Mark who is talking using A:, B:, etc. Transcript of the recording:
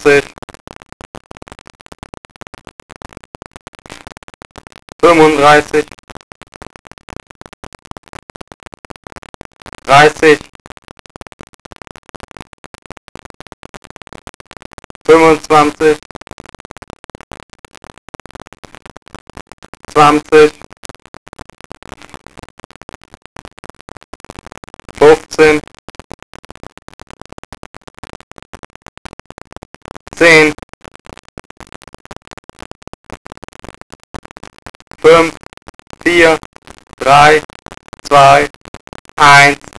A: 24, 35, 30, 25, 20, 15, 10, 5, 4, 3, 2, 1.